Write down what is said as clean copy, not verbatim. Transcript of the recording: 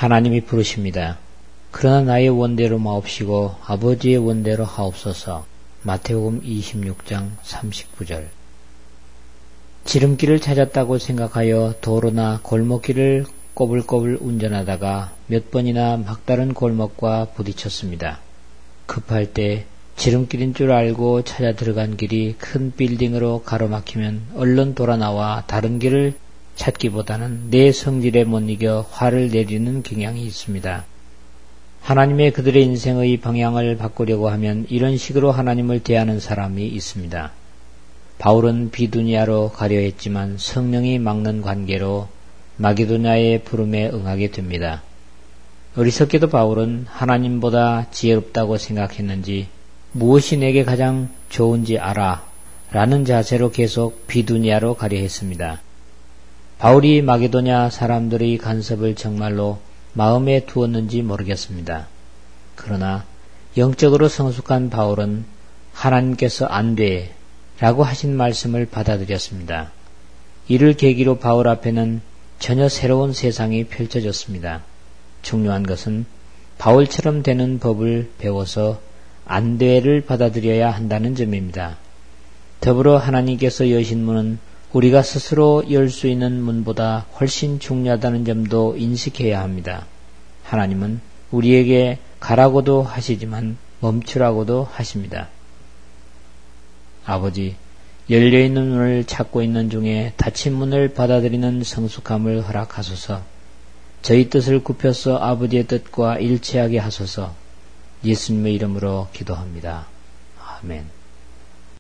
하나님이 부르십니다. 그러나 나의 원대로 마옵시고 아버지의 원대로 하옵소서. 마태복음 26장 39절. 지름길을 찾았다고 생각하여 도로나 골목길을 꼬불꼬불 운전하다가 몇 번이나 막다른 골목과 부딪혔습니다. 급할 때 지름길인 줄 알고 찾아 들어간 길이 큰 빌딩으로 가로막히면 얼른 돌아 나와 다른 길을 찾기보다는 내 성질에 못 이겨 화를 내리는 경향이 있습니다. 하나님의 그들의 인생의 방향을 바꾸려고 하면 이런 식으로 하나님을 대하는 사람이 있습니다. 바울은 비두니아로 가려 했지만 성령이 막는 관계로 마게도냐의 부름에 응하게 됩니다. 어리석게도 바울은 하나님보다 지혜롭다고 생각했는지 무엇이 내게 가장 좋은지 알아 라는 자세로 계속 비두니아로 가려 했습니다. 바울이 마게도냐 사람들의 간섭을 정말로 마음에 두었는지 모르겠습니다. 그러나 영적으로 성숙한 바울은 하나님께서 안 돼 라고 하신 말씀을 받아들였습니다. 이를 계기로 바울 앞에는 전혀 새로운 세상이 펼쳐졌습니다. 중요한 것은 바울처럼 되는 법을 배워서 안 돼를 받아들여야 한다는 점입니다. 더불어 하나님께서 여신 문은 우리가 스스로 열 수 있는 문보다 훨씬 중요하다는 점도 인식해야 합니다. 하나님은 우리에게 가라고도 하시지만 멈추라고도 하십니다. 아버지, 열려있는 문을 찾고 있는 중에 닫힌 문을 받아들이는 성숙함을 허락하소서. 저희 뜻을 굽혀서 아버지의 뜻과 일치하게 하소서. 예수님의 이름으로 기도합니다. 아멘.